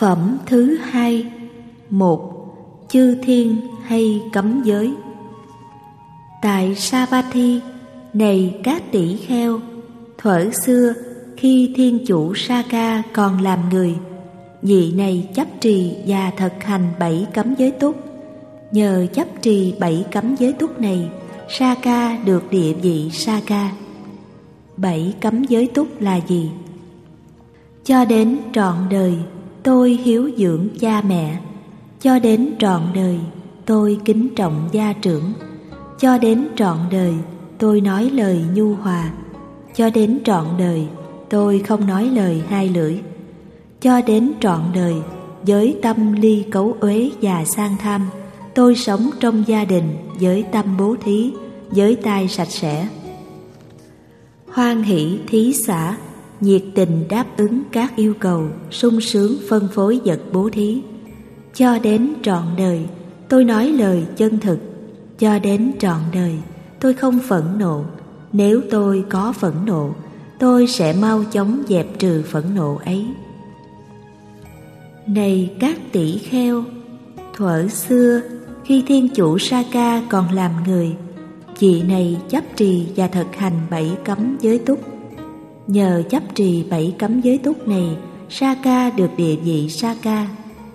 Phẩm thứ 2. 1. Chư thiên hay cấm giới. Tại Savatthi, này các tỷ kheo, thuở xưa khi thiên chủ Saka còn làm người, vị này chấp trì và thực hành 7 cấm giới túc. Nhờ chấp trì 7 cấm giới túc này, Saka được địa vị Saka. 7 cấm giới túc là gì? Cho đến trọn đời tôi hiếu dưỡng cha mẹ, cho đến trọn đời tôi kính trọng gia trưởng, cho đến trọn đời tôi nói lời nhu hòa, cho đến trọn đời tôi không nói lời hai lưỡi, cho đến trọn đời với tâm ly cấu uế và sang tham, tôi sống trong gia đình với tâm bố thí, với tay sạch sẽ. Hoan hỷ thí xả, nhiệt tình đáp ứng các yêu cầu, sung sướng phân phối vật bố thí. Cho đến trọn đời tôi nói lời chân thực, cho đến trọn đời tôi không phẫn nộ. Nếu tôi có phẫn nộ, tôi sẽ mau chóng dẹp trừ phẫn nộ ấy. Này các tỷ kheo, thuở xưa khi thiên chủ Saka còn làm người, vị này chấp trì và thực hành 7 cấm giới túc. Nhờ chấp trì 7 cấm giới túc này, Saka được địa vị Saka.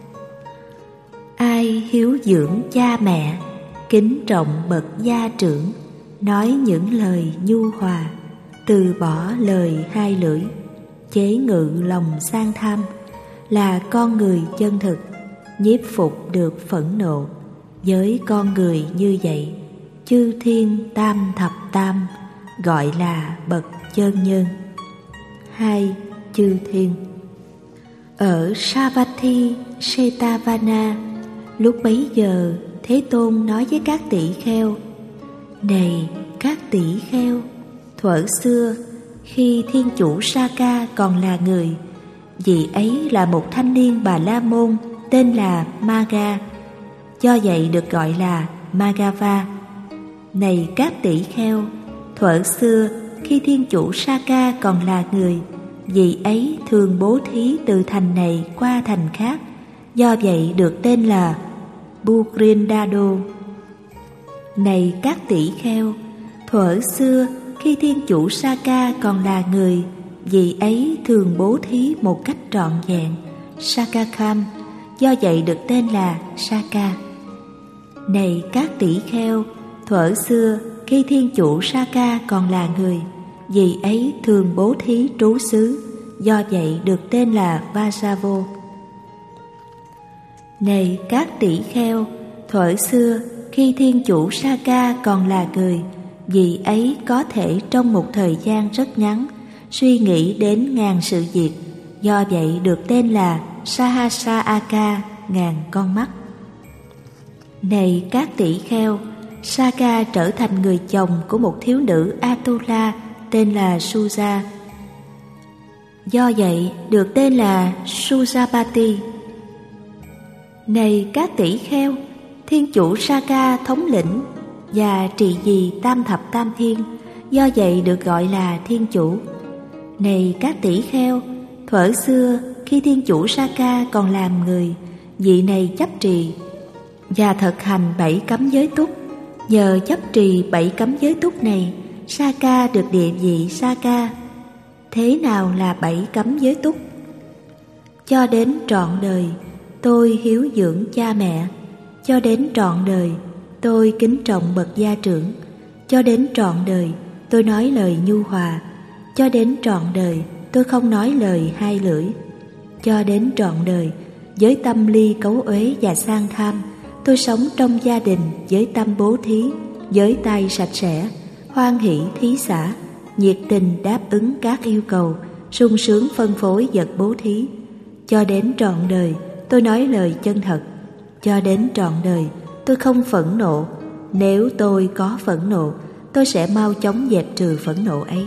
Ai hiếu dưỡng cha mẹ, kính trọng bậc gia trưởng, nói những lời nhu hòa, từ bỏ lời hai lưỡi, chế ngự lòng sang tham, là con người chân thực, nhiếp phục được phẫn nộ. Với con người như vậy, chư thiên tam thập tam gọi là bậc chân nhân. 2. Chư thiên. Ở Savatthi Setavana, lúc bấy giờ Thế Tôn nói với các tỷ kheo: Này các tỷ kheo, thuở xưa khi thiên chủ Saka còn là người, vị ấy là một thanh niên Bà La Môn tên là Maga, do vậy được gọi là Magava. Này các tỷ kheo, thuở xưa khi thiên chủ Saka còn là người, vị ấy thường bố thí từ thành này qua thành khác, do vậy được tên là Bugrindado. Này các tỷ kheo, thuở xưa khi thiên chủ Saka còn là người, vị ấy thường bố thí một cách trọn vẹn, Sakakam, do vậy được tên là Saka. Này các tỷ kheo, thuở xưa khi thiên chủ Saka còn là người, vị ấy thường bố thí trú xứ, do vậy được tên là Vasavo. Này các tỷ kheo, thuở xưa khi thiên chủ Saka còn là người, vị ấy có thể trong một thời gian rất ngắn suy nghĩ đến ngàn sự việc, do vậy được tên là Sahasraka, ngàn con mắt. Này các tỷ kheo, Saka trở thành người chồng của một thiếu nữ Atula tên là Suja, do vậy được tên là Sujapati. Này các tỷ kheo, thiên chủ Saka thống lĩnh và trị vì tam thập tam thiên, do vậy được gọi là thiên chủ. Này các tỷ kheo, thuở xưa khi thiên chủ Saka còn làm người, vị này chấp trì và thực hành 7 cấm giới túc. Nhờ chấp trì 7 cấm giới túc này, Saka được địa vị Saka. Thế nào là 7 cấm giới túc? Cho đến trọn đời tôi hiếu dưỡng cha mẹ, cho đến trọn đời tôi kính trọng bậc gia trưởng, cho đến trọn đời tôi nói lời nhu hòa, cho đến trọn đời tôi không nói lời hai lưỡi, cho đến trọn đời với tâm ly cấu uế và sang tham, tôi sống trong gia đình với tâm bố thí, với tay sạch sẽ, hoan hỷ thí xả, nhiệt tình đáp ứng các yêu cầu, sung sướng phân phối vật bố thí. Cho đến trọn đời tôi nói lời chân thật, cho đến trọn đời tôi không phẫn nộ. Nếu tôi có phẫn nộ, tôi sẽ mau chóng dẹp trừ phẫn nộ ấy.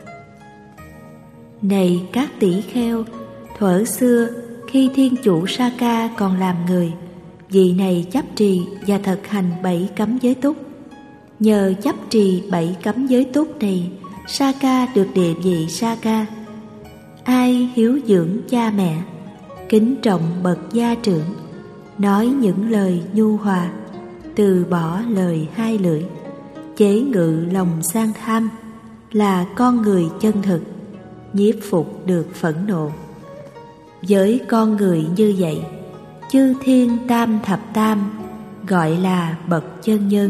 Này các tỷ kheo, thuở xưa khi thiên chủ Saka còn làm người, vị này chấp trì và thực hành 7 cấm giới túc. Nhờ chấp trì 7 cấm giới túc này, Saka được địa vị Saka. Ai hiếu dưỡng cha mẹ, kính trọng bậc gia trưởng, nói những lời nhu hòa, từ bỏ lời hai lưỡi, chế ngự lòng sang tham, là con người chân thực, nhiếp phục được phẫn nộ. Với con người như vậy, chư thiên tam thập tam gọi là bậc chân nhân.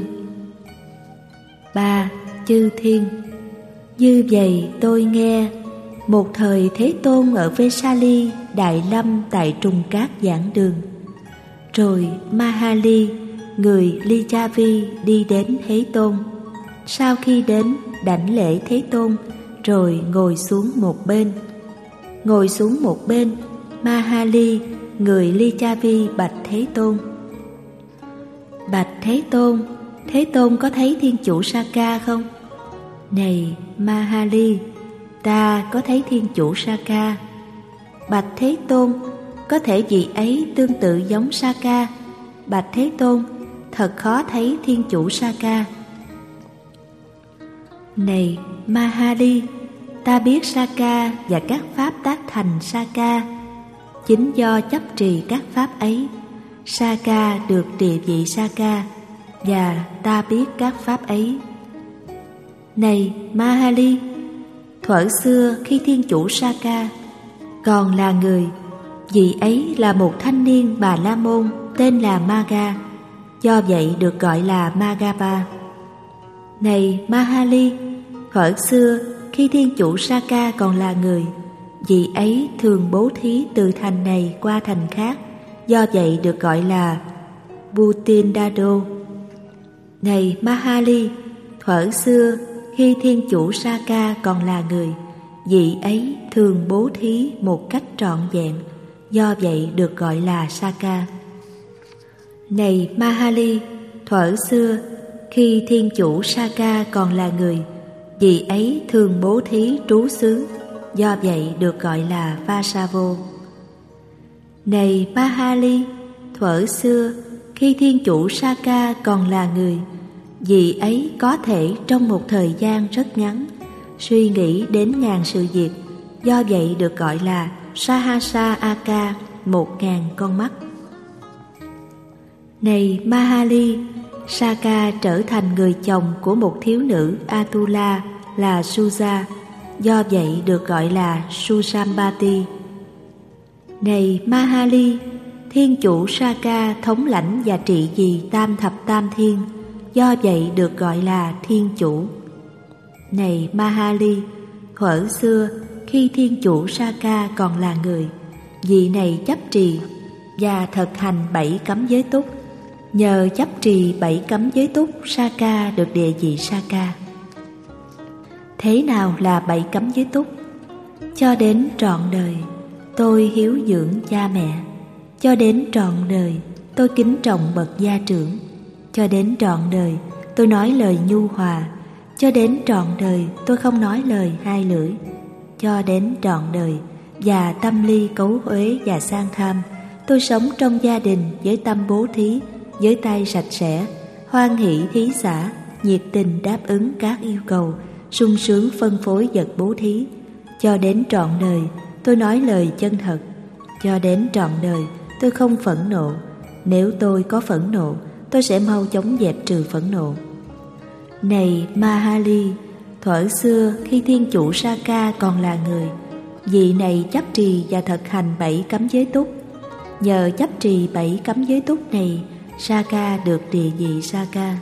3. Chư thiên. Như vậy tôi nghe, một thời Thế Tôn ở Vesali, Đại Lâm tại Trùng Cát giảng đường. Rồi Mahali, người Lichavi đi đến Thế Tôn. Sau khi đến, đảnh lễ Thế Tôn, rồi ngồi xuống một bên. Ngồi xuống một bên, Mahali, người Lichavi bạch Thế Tôn. Bạch Thế Tôn có thấy Thiên Chủ Saka không? Này Mahali, ta có thấy Thiên Chủ Saka. Bạch Thế Tôn, có thể vị ấy tương tự giống Saka. Bạch Thế Tôn, thật khó thấy Thiên Chủ Saka. Này Mahali, ta biết Saka và các pháp tác thành Saka. Chính do chấp trì các pháp ấy, Saka được địa vị Saka, và ta biết các pháp ấy. Này Mahali, thuở xưa khi Thiên Chủ Saka còn là người, vị ấy là một thanh niên Bà La Môn tên là Maga, do vậy được gọi là Magapa. Này Mahali, thuở xưa khi Thiên Chủ Saka còn là người, vị ấy thường bố thí từ thành này qua thành khác, do vậy được gọi là Butindado. Này Mahali, thuở xưa khi Thiên Chủ Saka còn là người, vị ấy thường bố thí một cách trọn vẹn, do vậy được gọi là Saka. Này Mahali, thuở xưa khi Thiên Chủ Saka còn là người, vị ấy thường bố thí trú xứ, do vậy được gọi là Vasavo. Này Mahali, thuở xưa khi Thiên Chủ Saka còn là người, vị ấy có thể trong một thời gian rất ngắn suy nghĩ đến ngàn sự việc, do vậy được gọi là Sahasa Aka, 1000 con mắt. Này Mahali, Saka trở thành người chồng của một thiếu nữ Atula là Suja, do vậy được gọi là Susambati. Này Mahali, Thiên Chủ Saka thống lãnh và trị vì tam thập tam thiên, do vậy được gọi là Thiên Chủ. Này Mahali, thuở xưa khi Thiên Chủ Saka còn là người, vị này chấp trì và thực hành 7 cấm giới túc. Nhờ chấp trì 7 cấm giới túc, Saka được địa vị Saka. Thế nào là 7 cấm giới túc? Cho đến trọn đời tôi hiếu dưỡng cha mẹ. Cho đến trọn đời tôi kính trọng bậc gia trưởng. Cho đến trọn đời tôi nói lời nhu hòa. Cho đến trọn đời tôi không nói lời hai lưỡi. Cho đến trọn đời và tâm ly cấu uế và sang tham, tôi sống trong gia đình với tâm bố thí, với tay sạch sẽ, hoan hỷ thí xả, nhiệt tình đáp ứng các yêu cầu, sung sướng phân phối vật bố thí. Cho đến trọn đời tôi nói lời chân thật. Cho đến trọn đời tôi không phẫn nộ. Nếu tôi có phẫn nộ, tôi sẽ mau chóng dẹp trừ phẫn nộ. Này Mahali, thuở xưa khi Thiên Chủ Saka còn là người, vị này chấp trì và thực hành 7 cấm giới túc. Nhờ chấp trì 7 cấm giới túc này, Saka được địa vị Saka.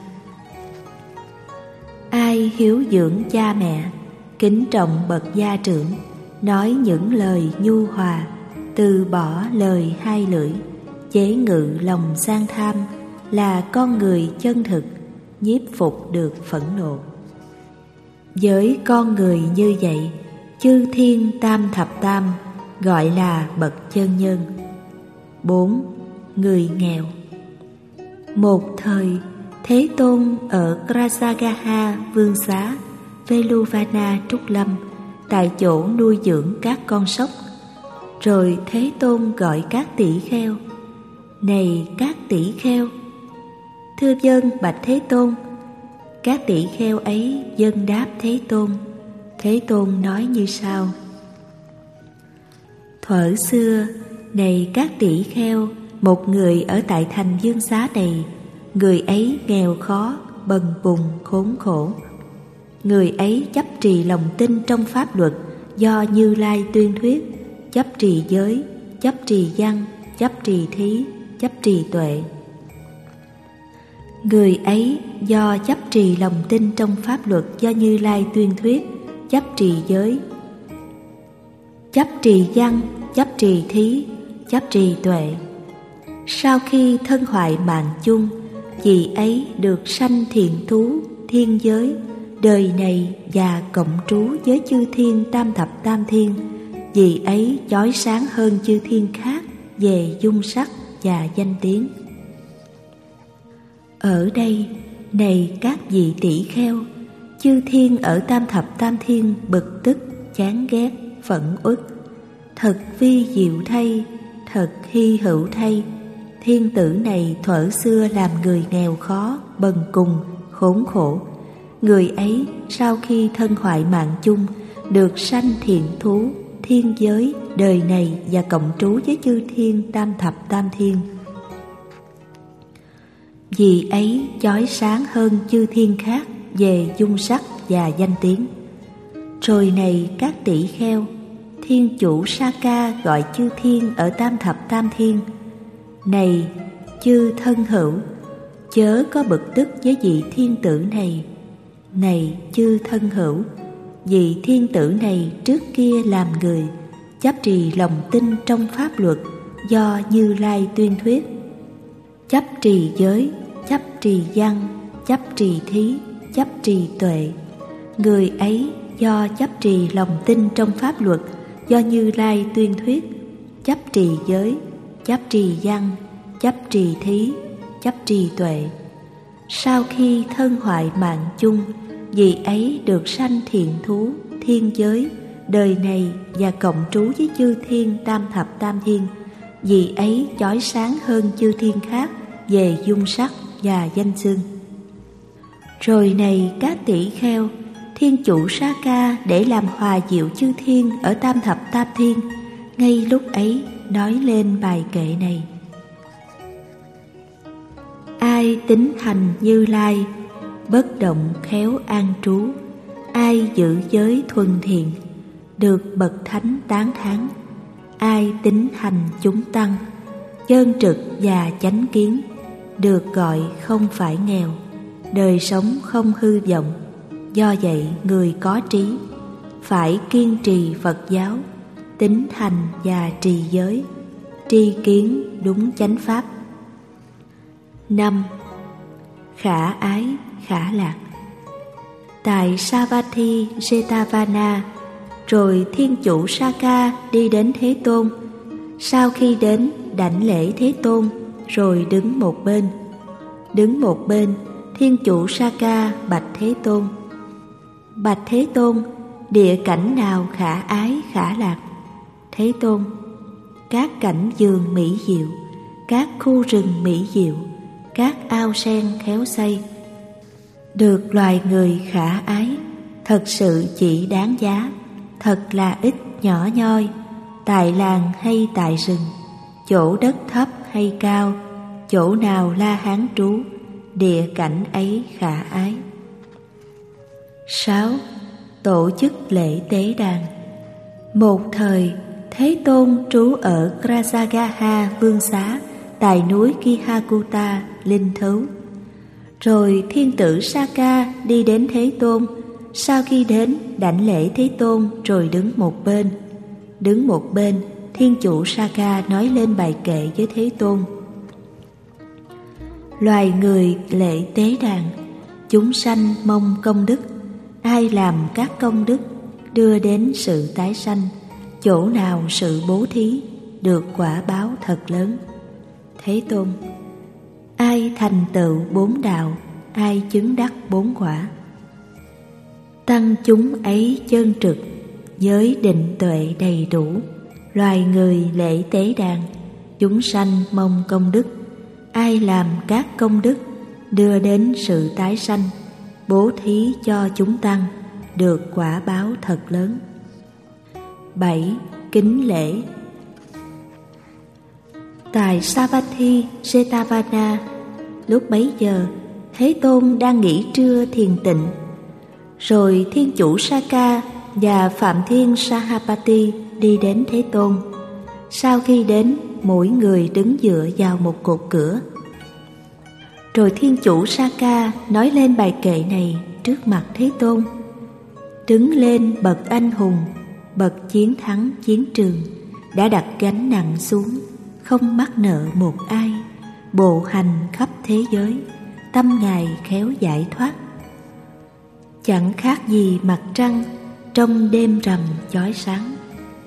Ai hiếu dưỡng cha mẹ, kính trọng bậc gia trưởng, nói những lời nhu hòa, từ bỏ lời hai lưỡi, chế ngự lòng sang tham, là con người chân thực, nhiếp phục được phẫn nộ. Với con người như vậy, chư thiên tam thập tam gọi là bậc chân nhân. 4. Người nghèo. Một thời, Thế Tôn ở Krasagaha Vương Xá, Veluvana Trúc Lâm, tại chỗ nuôi dưỡng các con sóc. Rồi Thế Tôn gọi các tỷ kheo: Này các tỷ kheo! Thưa vâng bạch Thế Tôn. Các tỷ kheo ấy vâng đáp Thế Tôn. Thế Tôn nói như sau: Thuở xưa, Này các tỷ kheo, một người ở tại thành Dương Xá này, người ấy nghèo khó, bần cùng, khốn khổ. Người ấy chấp trì lòng tin trong pháp luật do Như Lai tuyên thuyết, chấp trì giới, chấp trì văn, chấp trì thí, chấp trì tuệ. Người ấy do chấp trì lòng tin trong pháp luật do Như Lai tuyên thuyết, chấp trì giới, chấp trì văn, chấp trì thí, chấp trì tuệ. Sau khi thân hoại mạng chung, vị ấy được sanh thiện thú, thiên giới, đời này và cộng trú với chư thiên tam thập tam thiên. Vị ấy chói sáng hơn chư thiên khác về dung sắc và danh tiếng. Ở đây, này các vị tỷ kheo, chư thiên ở tam thập tam thiên bực tức, chán ghét, phẫn uất. Thật vi diệu thay, thật hy hữu thay, thiên tử này thuở xưa làm người nghèo khó, bần cùng, khốn khổ. Người ấy sau khi thân hoại mạng chung, được sanh thiện thú, thiên giới, đời này và cộng trú với chư thiên tam thập tam thiên. Vì ấy chói sáng hơn chư thiên khác về dung sắc và danh tiếng. Rồi này các tỷ kheo, thiên chủ Sa-ca gọi chư thiên ở tam thập tam thiên: này chư thân hữu, chớ có bực tức với vị thiên tử này. Này chư thân hữu, vị thiên tử này trước kia làm người, chấp trì lòng tin trong pháp luật do Như Lai tuyên thuyết, chấp trì giới, chấp trì văn, chấp trì thí, chấp trì tuệ. Người ấy do chấp trì lòng tin trong pháp luật do Như Lai tuyên thuyết, chấp trì giới, chấp trì văn, chấp trì thí, chấp trì tuệ. Sau khi thân hoại mạng chung, vị ấy được sanh thiện thú, thiên giới, đời này và cộng trú với chư thiên tam thập tam thiên. Vị ấy chói sáng hơn chư thiên khác về dung sắc và danh xưng. Rồi này các tỷ kheo, thiên chủ Sa-ca để làm hòa diệu chư thiên ở tam thập tam thiên, ngay lúc ấy nói lên bài kệ này: ai tín thành Như Lai, bất động khéo an trú. Ai giữ giới thuần thiện, được bậc thánh tán thán. Ai tín hành chúng tăng, chân trực và chánh kiến, được gọi không phải nghèo, đời sống không hư vọng. Do vậy người có trí phải kiên trì Phật giáo, tín hành và trì giới, tri kiến đúng chánh pháp. 5. Khả ái, khả lạc. Tại Savatthi Jetavana, rồi thiên chủ Sa-ca đi đến Thế Tôn. Sau khi đến, đảnh lễ Thế Tôn, rồi đứng một bên. Đứng một bên, thiên chủ Sa-ca bạch Thế Tôn: bạch Thế Tôn, địa cảnh nào khả ái khả lạc? Thế Tôn: các cảnh vườn mỹ diệu, các khu rừng mỹ diệu, các ao sen khéo xây. Được loài người khả ái, thật sự chỉ đáng giá, thật là ít nhỏ nhoi. Tại làng hay tại rừng, chỗ đất thấp hay cao, chỗ nào La Hán trú, địa cảnh ấy khả ái. 6. Tổ chức lễ tế đàn. Một thời, Thế Tôn trú ở Grasagaha Vương Xá tại núi Kihakuta, linh thứu. Rồi thiên tử Sa-ca đi đến Thế Tôn. Sau khi đến, đảnh lễ Thế Tôn rồi đứng một bên. Đứng một bên, thiên chủ Sa-ca nói lên bài kệ với Thế Tôn: loài người lễ tế đàn, chúng sanh mong công đức. Ai làm các công đức, đưa đến sự tái sanh. Chỗ nào sự bố thí, được quả báo thật lớn. Thế Tôn: ai thành tựu 4 đạo, ai chứng đắc 4 quả. Tăng chúng ấy chân trực, giới định tuệ đầy đủ. Loài người lễ tế đàn, chúng sanh mong công đức. Ai làm các công đức, đưa đến sự tái sanh. Bố thí cho chúng tăng, được quả báo thật lớn. 7. Kính lễ. Tại Savatthi Jetavana, lúc bấy giờ Thế Tôn đang nghỉ trưa thiền tịnh. Rồi Thiên Chủ Saka và Phạm Thiên Sahapati đi đến Thế Tôn. Sau khi đến, mỗi người đứng dựa vào một cột cửa. Rồi Thiên Chủ Saka nói lên bài kệ này trước mặt Thế Tôn: đứng lên bậc anh hùng, bậc chiến thắng chiến trường, đã đặt gánh nặng xuống, không mắc nợ một ai, bộ hành khắp thế giới, tâm Ngài khéo giải thoát. Chẳng khác gì mặt trăng trong đêm rằm chói sáng.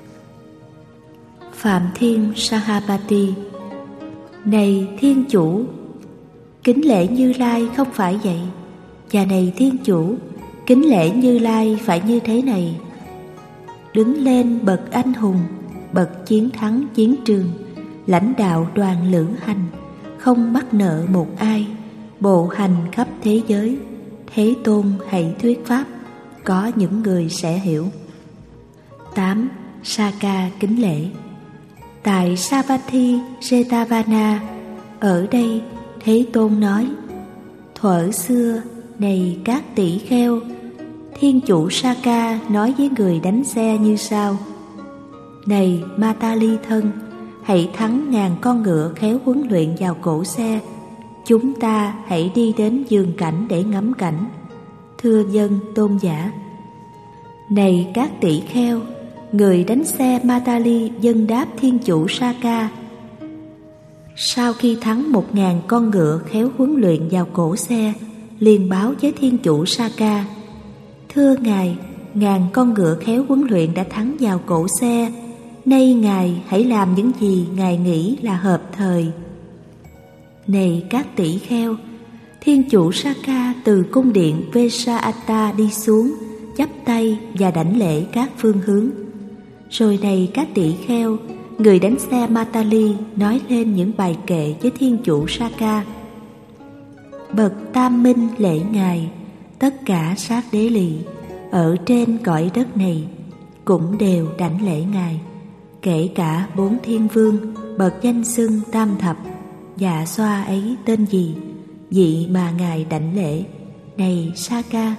Phạm Thiên Sahapati: này Thiên Chủ, kính lễ Như Lai không phải vậy. Và này Thiên Chủ, kính lễ Như Lai phải như thế này: đứng lên bậc anh hùng, bậc chiến thắng chiến trường, lãnh đạo đoàn lữ hành, không mắc nợ một ai, bộ hành khắp thế giới. Thế Tôn hãy thuyết pháp, có những người sẽ hiểu. 8. Saka kính lễ. Tại Savatthi Jetavana, ở đây Thế Tôn nói: thuở xưa, này các tỷ kheo, Thiên Chủ Saka nói với người đánh xe như sau: này Matali thân, hãy thắng ngàn con ngựa khéo huấn luyện vào cổ xe. Chúng ta hãy đi đến vườn cảnh để ngắm cảnh. Thưa dân tôn giả. Này các tỷ kheo, người đánh xe Matali dâng đáp Thiên Chủ Saka. Sau khi thắng 1000 con ngựa khéo huấn luyện vào cổ xe, liền báo với Thiên Chủ Saka: thưa Ngài, ngàn con ngựa khéo huấn luyện đã thắng vào cổ xe. Nay Ngài hãy làm những gì Ngài nghĩ là hợp thời. Này các tỷ kheo, Thiên Chủ Saka từ cung điện Vesaata đi xuống, chắp tay và đảnh lễ các phương hướng. Rồi này các tỷ kheo, người đánh xe Matali nói lên những bài kệ với Thiên Chủ Saka: bậc tam minh lễ Ngài, tất cả sát đế lì ở trên cõi đất này cũng đều đảnh lễ Ngài, kể cả 4 thiên vương, bậc danh xưng tam thập. Dạ xoa ấy tên gì, vị mà Ngài đảnh lễ? Này Saka.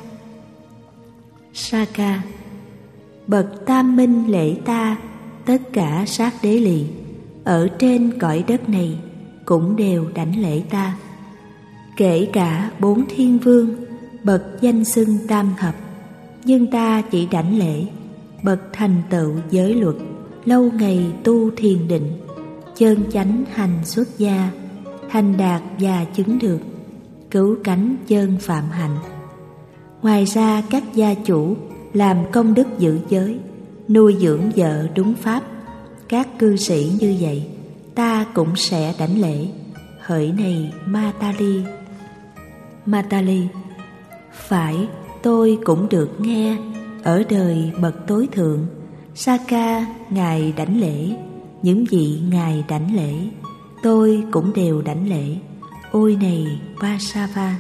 Saka: bậc tam minh lễ ta, tất cả sát đế lì ở trên cõi đất này cũng đều đảnh lễ ta, kể cả 4 thiên vương, bậc danh xưng tam thập. Nhưng ta chỉ đảnh lễ bậc thành tựu giới luật, lâu ngày tu thiền định, chân chánh hành xuất gia, thành đạt và chứng được, cứu cánh chân phạm hạnh. Ngoài ra các gia chủ làm công đức giữ giới, nuôi dưỡng vợ đúng pháp, các cư sĩ như vậy ta cũng sẽ đảnh lễ. Hỡi này Matali. Matali: phải, tôi cũng được nghe. Ở đời bậc tối thượng, Saka Ngài đảnh lễ, những vị Ngài đảnh lễ tôi cũng đều đảnh lễ. Ôi này Vasava.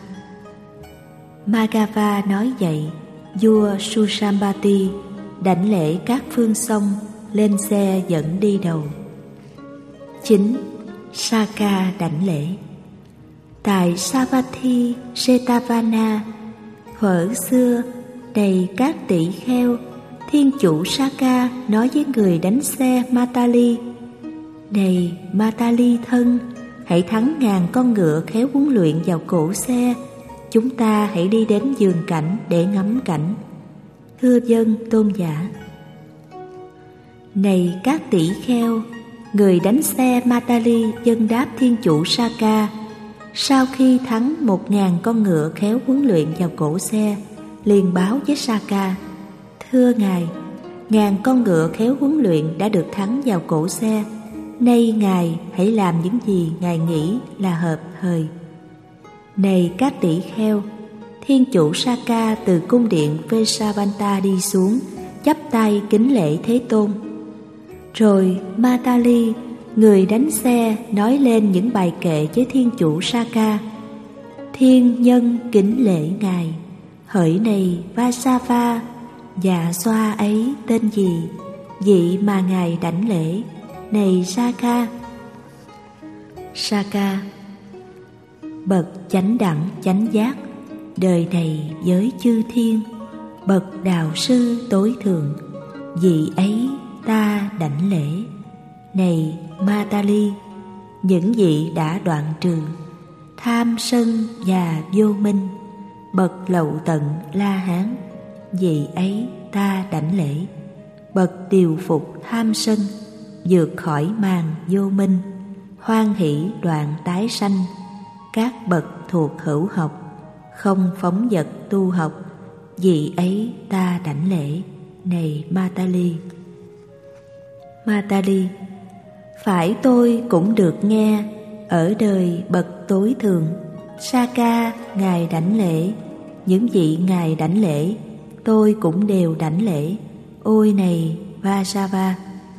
Magava nói vậy, vua Susambati đảnh lễ các phương sông, lên xe dẫn đi đầu. 9. Saka đảnh lễ. Tại Savatthi Jetavana, thuở xưa, đầy các tỷ kheo, Thiên Chủ Saka nói với người đánh xe Matali: này Matali thân, hãy thắng ngàn con ngựa khéo huấn luyện vào cổ xe. Chúng ta hãy đi đến vườn cảnh để ngắm cảnh. Thưa dân tôn giả. Này các tỷ kheo, người đánh xe Matali dâng đáp Thiên Chủ Saka. Sau khi thắng 1000 con ngựa khéo huấn luyện vào cổ xe, liền báo với Saka: thưa Ngài, ngàn con ngựa khéo huấn luyện đã được thắng vào cổ xe. Nay Ngài hãy làm những gì Ngài nghĩ là hợp thời. Này các tỷ kheo, Thiên Chủ Saka từ cung điện Vesavanta đi xuống, chắp tay kính lễ Thế Tôn. Rồi Matali, người đánh xe, nói lên những bài kệ với Thiên Chủ Saka: thiên nhân kính lễ Ngài. Hỡi này Vasava, dạ xoa ấy tên gì, vị mà Ngài đảnh lễ? Này Saka. Saka: bậc chánh đẳng chánh giác, đời này với chư thiên, bậc đạo sư tối thượng, vị ấy ta đảnh lễ. Này Matali, những vị đã đoạn trừ tham sân và vô minh, bậc lậu tận La Hán, vị ấy ta đảnh lễ. Bậc điều phục tham sân, vượt khỏi màn vô minh, hoan hỷ đoạn tái sanh, các bậc thuộc hữu học, không phóng dật tu học, vị ấy ta đảnh lễ. Này Matali. Matali: phải tôi cũng được nghe, ở đời bậc tối thượng, Saka ngài đảnh lễ, những vị ngài đảnh lễ tôi cũng đều đảnh lễ. Ôi này Vasava.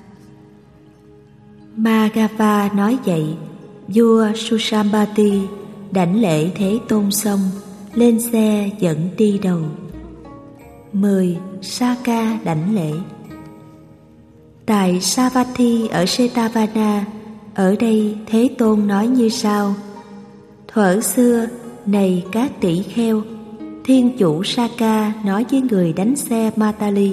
Magava nói vậy, vua Susambati đảnh lễ Thế Tôn xong, lên xe dẫn đi đầu. 10. Saka đảnh lễ. Tại Savatthi ở Setavana, ở đây Thế Tôn nói như sau: thuở xưa, này các tỷ kheo, thiên chủ Saka nói với người đánh xe Matali: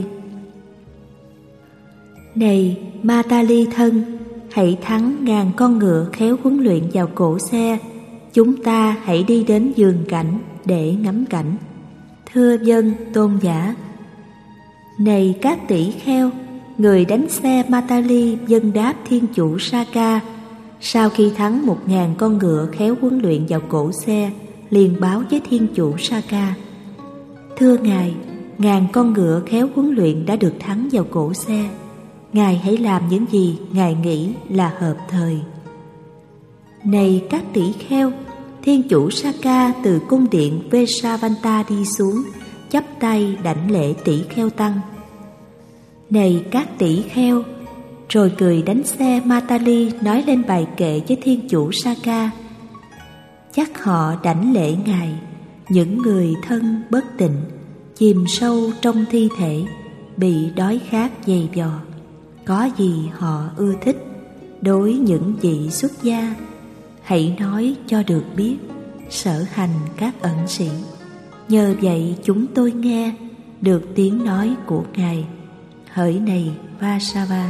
này Matali thân, hãy thắng ngàn con ngựa khéo huấn luyện vào cổ xe, chúng ta hãy đi đến vườn cảnh để ngắm cảnh. Thưa vâng tôn giả. Này các tỷ kheo, người đánh xe Matali vâng đáp thiên chủ Saka. Sau khi thắng 1000 con ngựa khéo huấn luyện vào cổ xe, liền báo với thiên chủ Saka: thưa ngài, 1000 con ngựa khéo huấn luyện đã được thắng vào cổ xe. Ngài hãy làm những gì ngài nghĩ là hợp thời. Này các tỷ kheo, thiên chủ Saka từ cung điện Vesavanta đi xuống, chắp tay đảnh lễ tỷ kheo tăng. Này các tỷ kheo, rồi cười đánh xe Matali nói lên bài kệ với thiên chủ Saka: chắc họ đảnh lễ ngài, những người thân bất tịnh, chìm sâu trong thi thể, bị đói khát dày vò, có gì họ ưa thích. Đối những vị xuất gia, hãy nói cho được biết sở hành các ẩn sĩ. Nhờ vậy chúng tôi nghe được tiếng nói của ngài. Hỡi này Vasava.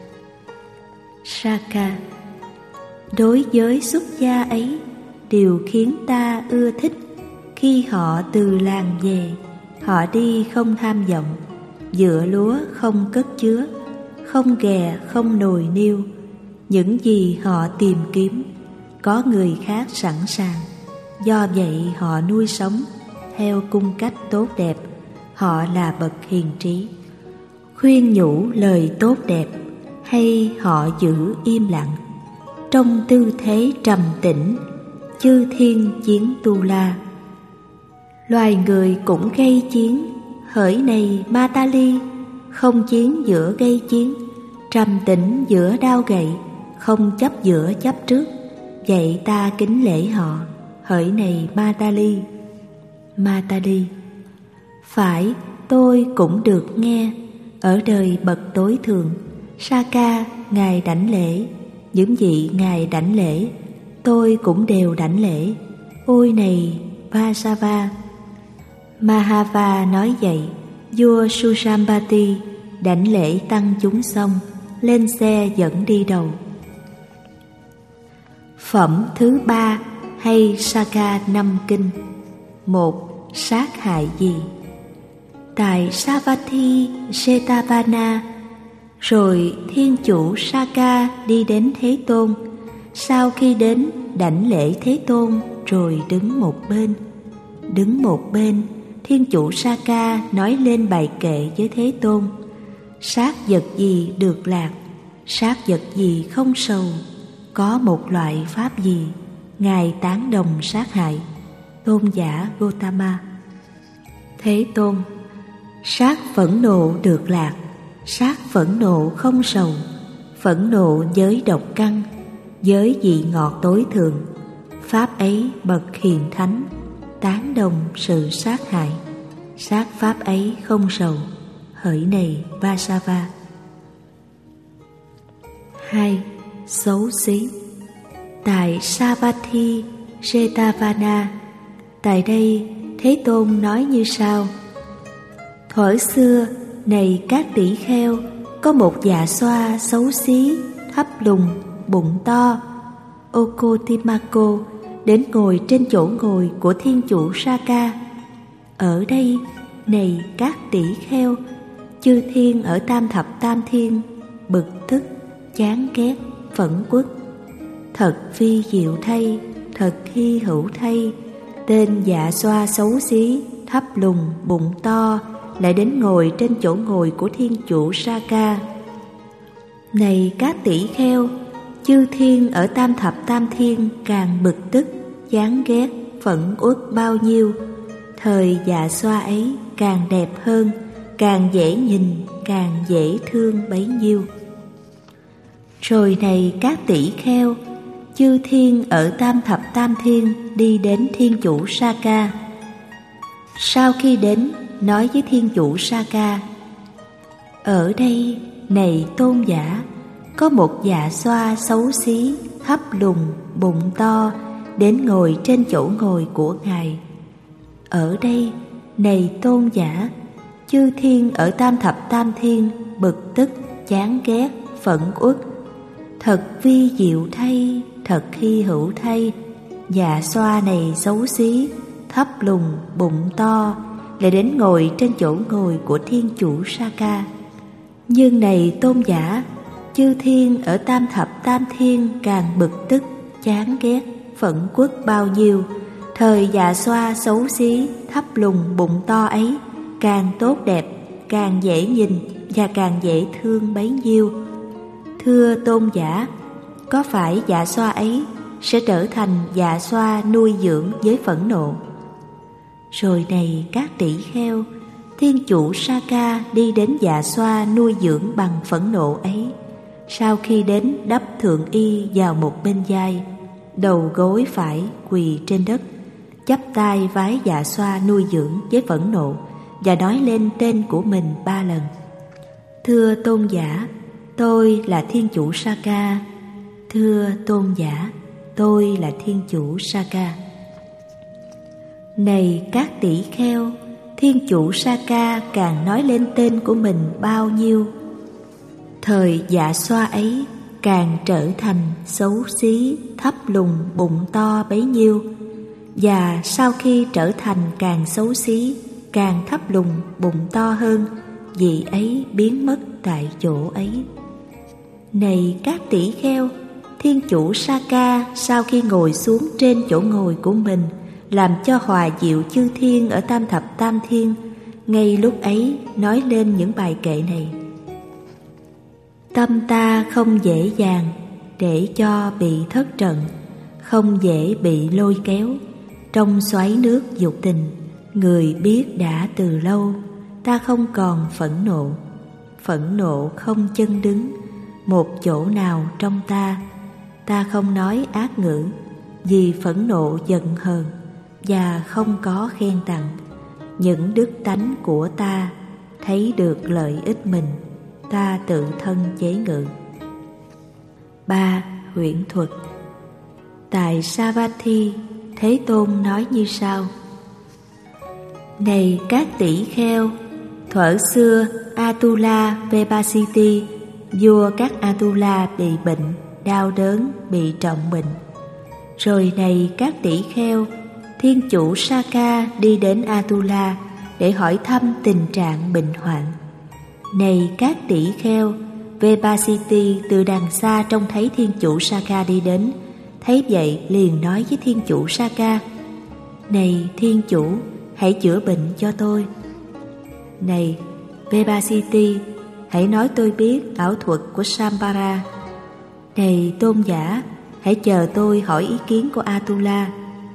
Saka: đối với xuất gia ấy, điều khiến ta ưa thích, khi họ từ làng về, họ đi không tham vọng, vựa lúa không cất chứa, không ghè không nồi niêu. Những gì họ tìm kiếm, có người khác sẵn sàng. Do vậy họ nuôi sống theo cung cách tốt đẹp. Họ là bậc hiền trí, khuyên nhủ lời tốt đẹp, hay họ giữ im lặng trong tư thế trầm tĩnh, chư thiên chiến tu la. Loài người cũng gây chiến, hỡi này Matali, không chiến giữa gây chiến, trầm tĩnh giữa đao gậy, không chấp giữa chấp trước. Vậy ta kính lễ họ, hỡi này Matali. Matali: phải tôi cũng được nghe, ở đời bậc tối thượng, Saka ngài đảnh lễ, những vị ngài đảnh lễ tôi cũng đều đảnh lễ. Ôi này Vasava. Mahava nói vậy, vua Susambati đảnh lễ tăng chúng xong, lên xe dẫn đi đầu. Phẩm thứ 3 hay Saka 5 kinh. 1. Sát hại gì? Tại Savatthi Setavana, rồi thiên chủ Saka đi đến Thế Tôn. Sau khi đến, đảnh lễ Thế Tôn rồi đứng một bên. Đứng một bên, thiên chủ Saka nói lên bài kệ với Thế Tôn: sát vật gì được lạc, sát vật gì không sầu, có một loại pháp gì ngài tán đồng sát hại? Tôn giả Gotama. Thế Tôn: sát phẫn nộ được lạc, sát phẫn nộ không sầu, phẫn nộ giới độc căn, giới vị ngọt tối thượng, pháp ấy bậc hiền thánh tán đồng sự sát hại, sát pháp ấy không sầu. Hỡi này Vasava. 2. Xấu xí. Tại Savatthi Jetavana, tại đây Thế Tôn nói như sau: thuở xưa, này các tỷ kheo, có một dạ xoa xấu xí, thấp lùn, bụng to, Okotimako, đến ngồi trên chỗ ngồi của thiên chủ Saka. Ở đây, này các tỷ kheo, chư thiên ở tam thập tam thiên bực tức, chán ghét, phẫn uất. Thật vi diệu thay, thật hy hữu thay, tên dạ xoa xấu xí, thấp lùn, bụng to lại đến ngồi trên chỗ ngồi của thiên chủ Saka. Này các tỷ kheo, chư thiên ở tam thập tam thiên càng bực tức, chán ghét, phẫn uất bao nhiêu, thời dạ xoa ấy càng đẹp hơn, càng dễ nhìn, càng dễ thương bấy nhiêu. Rồi này các tỷ kheo, chư thiên ở tam thập tam thiên đi đến thiên chủ Saka. Sau khi đến, nói với thiên chủ Saka: ở đây, này tôn giả, có một dạ xoa xấu xí, thấp lùn, bụng to, đến ngồi trên chỗ ngồi của ngài. Ở đây, này tôn giả, chư thiên ở tam thập tam thiên bực tức, chán ghét, phẫn uất. Thật vi diệu thay, thật hy hữu thay, dạ xoa này xấu xí, thấp lùn, bụng to, lại đến ngồi trên chỗ ngồi của thiên chủ Saka. Nhưng này tôn giả, chư thiên ở tam thập tam thiên càng bực tức, chán ghét, phẫn uất bao nhiêu, thời dạ xoa xấu xí, thấp lùn, bụng to ấy càng tốt đẹp, càng dễ nhìn và càng dễ thương bấy nhiêu. Thưa tôn giả, có phải dạ xoa ấy sẽ trở thành dạ xoa nuôi dưỡng với phẫn nộ? Rồi này các tỷ kheo, thiên chủ Saka đi đến dạ xoa nuôi dưỡng bằng phẫn nộ ấy. Sau khi đến, đắp thượng y vào một bên vai, đầu gối phải quỳ trên đất, chắp tay vái dạ xoa nuôi dưỡng với phẫn nộ và nói lên tên của mình 3 lần. Thưa tôn giả, tôi là thiên chủ Saka. Thưa tôn giả, tôi là thiên chủ Saka. Này các tỷ kheo, thiên chủ Saka càng nói lên tên của mình bao nhiêu, thời dạ xoa ấy càng trở thành xấu xí, thấp lùn, bụng to bấy nhiêu. Và sau khi trở thành càng xấu xí, càng thấp lùn, bụng to hơn, vị ấy biến mất tại chỗ ấy. Này các tỷ kheo, thiên chủ Saka sau khi ngồi xuống trên chỗ ngồi của mình, làm cho hòa dịu chư thiên ở tam thập tam thiên, ngay lúc ấy nói lên những bài kệ này: tâm ta không dễ dàng để cho bị thất trận, không dễ bị lôi kéo trong xoáy nước dục tình. Người biết đã từ lâu, ta không còn phẫn nộ. Phẫn nộ không chân đứng một chỗ nào trong ta. Ta không nói ác ngữ, vì phẫn nộ giận hờn, và không có khen tặng. Những đức tánh của ta thấy được lợi ích mình, ta tự thân chế ngự. 3. Huyễn thuật. Tại Savatthi, Thế Tôn nói như sau: này các tỷ kheo, thuở xưa Atula Vebasiti, vua các Atula bị bệnh, đau đớn, bị trọng bệnh. Rồi này các tỷ kheo, thiên chủ Saka đi đến Atula để hỏi thăm tình trạng bệnh hoạn. Này các tỷ kheo, Vebasiti từ đằng xa trông thấy thiên chủ Saka đi đến, thấy vậy liền nói với thiên chủ Saka: này thiên chủ, hãy chữa bệnh cho tôi. Này Vebasiti, hãy nói tôi biết ảo thuật của Sambara. Này tôn giả, hãy chờ tôi hỏi ý kiến của Atula.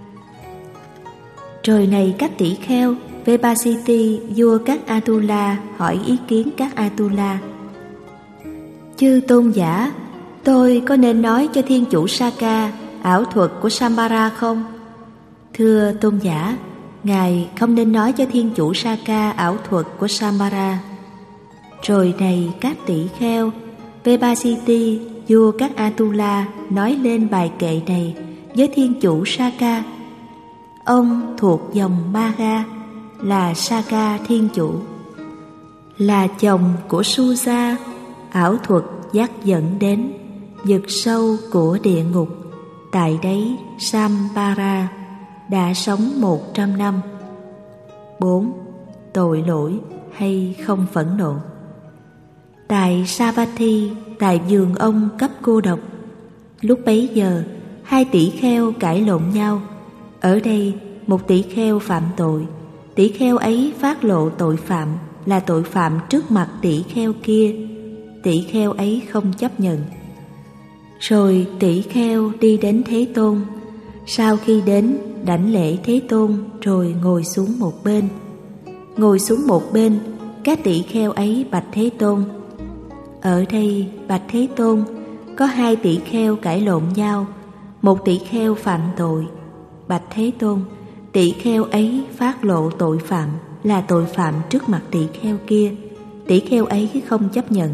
Rồi này các tỷ kheo, Vebasiti vua các Atula hỏi ý kiến các Atula: chư tôn giả, tôi có nên nói cho thiên chủ Saka ảo thuật của Sambara không? Thưa tôn giả, ngài không nên nói cho thiên chủ Saka ảo thuật của Sambara. Rồi này các tỷ kheo, Vebasiti vua các Atula nói lên bài kệ này với thiên chủ Saka. Ông thuộc dòng Maga, là Saka thiên chủ, là chồng của Suja, ảo thuật dắt dẫn đến vực sâu của địa ngục. Tại đấy Sampara đã sống 100 năm. 4. Tội lỗi hay không phẫn nộ. Tại Savatthi, tại vườn ông cấp cô độc, lúc bấy giờ 2 tỷ kheo cãi lộn nhau. Ở đây một tỷ kheo phạm tội, tỷ kheo ấy phát lộ tội phạm là tội phạm trước mặt tỷ kheo kia. Tỷ kheo ấy không chấp nhận. Rồi tỷ kheo đi đến Thế Tôn. Sau khi đến, đảnh lễ Thế Tôn rồi ngồi xuống một bên. Ngồi xuống một bên, các tỷ kheo ấy bạch Thế Tôn: ở đây bạch Thế Tôn, có 2 tỷ kheo cãi lộn nhau, một tỷ kheo phạm tội. Bạch Thế Tôn, tỷ kheo ấy phát lộ tội phạm là tội phạm trước mặt tỷ kheo kia. Tỷ kheo ấy không chấp nhận.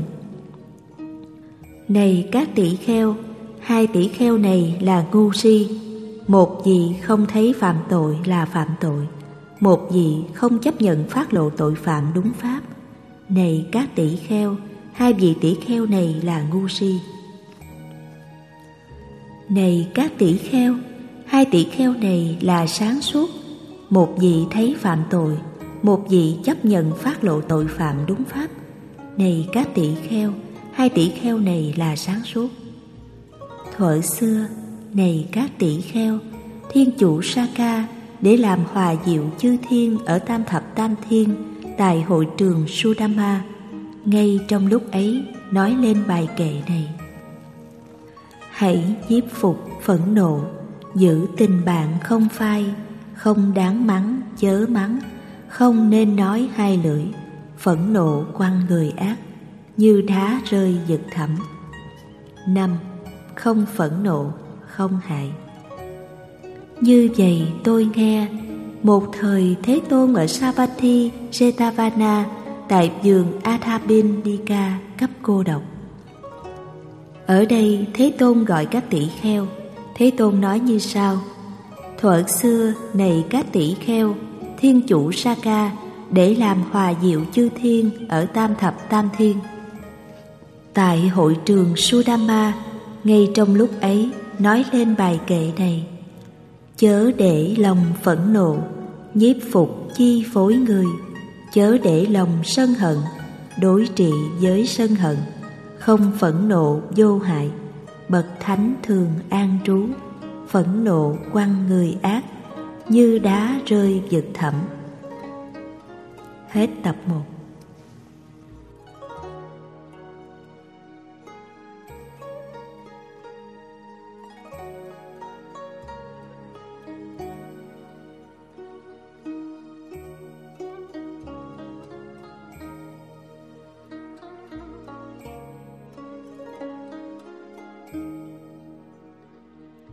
Này các tỷ kheo, 2 tỷ kheo này là ngu si. Một vị không thấy phạm tội là phạm tội, một vị không chấp nhận phát lộ tội phạm đúng pháp. Này các tỷ kheo, 2 vị tỷ kheo này là ngu si. Này các tỷ kheo, 2 tỷ kheo này là sáng suốt. Một vị thấy phạm tội, một vị chấp nhận phát lộ tội phạm đúng pháp. Này các tỷ kheo, 2 tỷ kheo này là sáng suốt. Thuở xưa, này các tỷ kheo, thiên chủ Saka để làm hòa diệu chư thiên ở Tam Thập Tam Thiên tại hội trường Sudama, ngay trong lúc ấy nói lên bài kệ này: hãy nhiếp phục phẫn nộ, giữ tình bạn không phai, không đáng mắng chớ mắng, không nên nói 2 lưỡi, phẫn nộ quăng người ác, như đá rơi vực thẳm. 5. Không phẫn nộ, không hại. Như vậy tôi nghe, một thời Thế Tôn ở Savatthi, Jetavana, tại vườn Athabindika cấp cô độc. Ở đây Thế Tôn gọi các tỷ kheo. Thế Tôn nói như sau: thuở xưa, này các tỷ kheo, thiên chủ Saka để làm hòa diệu chư thiên ở Tam Thập Tam Thiên. Tại hội trường Sudama, ngay trong lúc ấy nói lên bài kệ này: chớ để lòng phẫn nộ, nhiếp phục chi phối người, chớ để lòng sân hận, đối trị với sân hận, không phẫn nộ vô hại, bậc thánh thường an trú, phẫn nộ quăng người ác, như đá rơi vực thẳm. Hết tập 1.